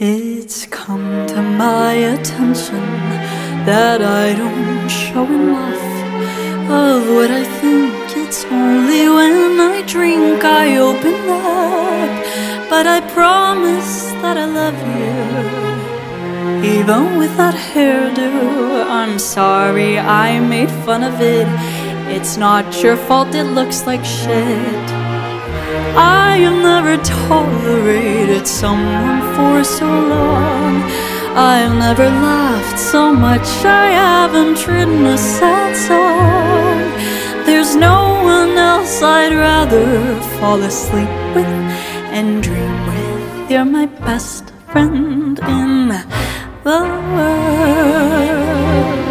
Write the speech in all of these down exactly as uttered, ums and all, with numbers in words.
It's come to my attention that I don't show enough of what I think. It's only when I drink I open up, but I promise that I love you, even with that hairdo. I'm sorry I made fun of it. It's not your fault, it looks like shit. I have never tolerated someone for so long. I've never laughed so much, I haven't written a sad song. There's no one else I'd rather fall asleep with and dream with. You're my best friend in the world.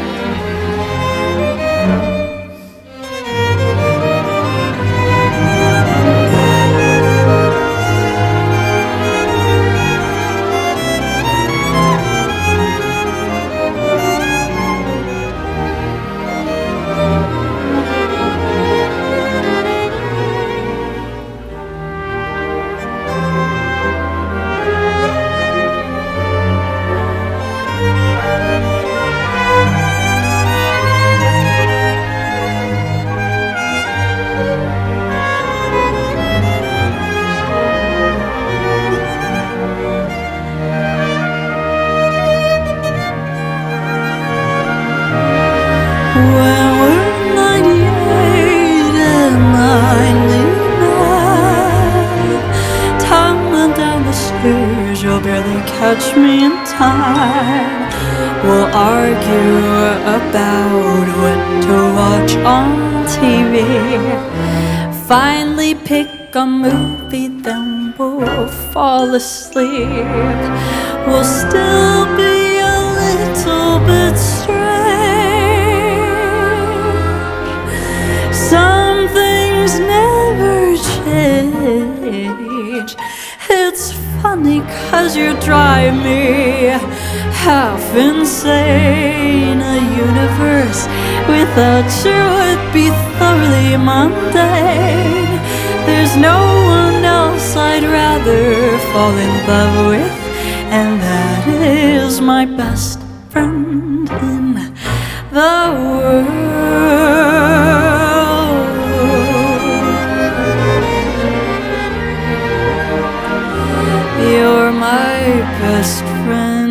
When we're ninety-eight and ninety-nine, tumbling down the stairs, you'll barely catch me in time. We'll argue about what to watch on T V. Finally pick a movie, then we'll fall asleep. We'll still be a little bit strange. Some things never change. It's funny cause you drive me half insane. A universe without you would be thoroughly mundane. There's no one else I'd rather fall in love with, and that is my best friend in the world. You're my best friend.